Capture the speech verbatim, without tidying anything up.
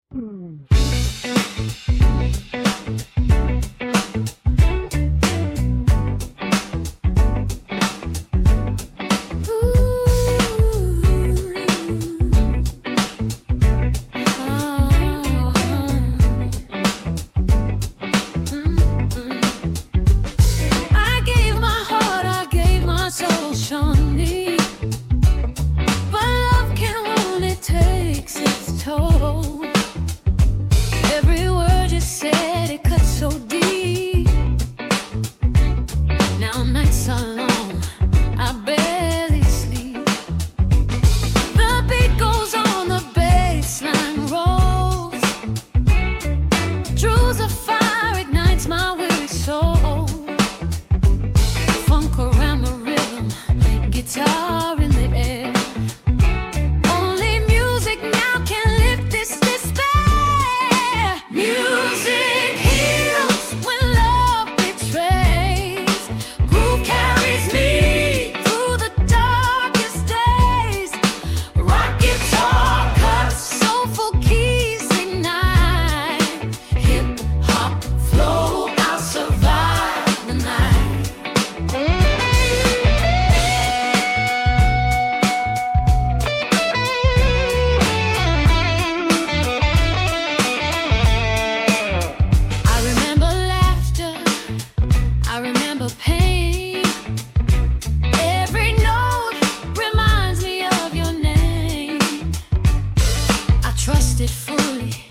I gave my heart, I gave my soul, Shawnee. But love can only takes its toll. Every word you said, it cut so deep. Now nights are long, I barely sleep. The beat goes on, the bassline rolls. Drules of fire ignites my weary soul. Funk around the rhythm, guitar in the air. Only music now can lift this despair. Music heals when love betrays. Groove carries me through the darkest days. Rock guitar cuts, soulful keys ignite. Hip hop flow, I'll survive the night. I remember laughter, I remember pain. Every note reminds me of your name. I trusted fully,